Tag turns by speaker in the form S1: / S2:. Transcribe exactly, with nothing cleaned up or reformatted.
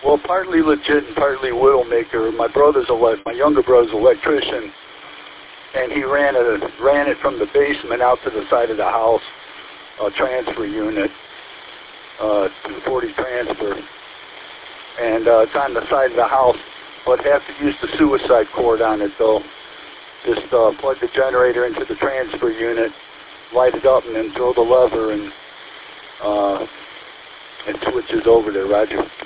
S1: Well, partly legit and partly widowmaker. My brother's ele- my younger brother's an electrician, and he ran a ran it from the basement out to the side of the house, a transfer unit, uh, two forty transfer, and uh, it's on the side of the house. But have to use the suicide cord on it though. Just uh, plug the generator into the transfer unit, light it up, and then throw the lever, and uh, it switches over there. Roger.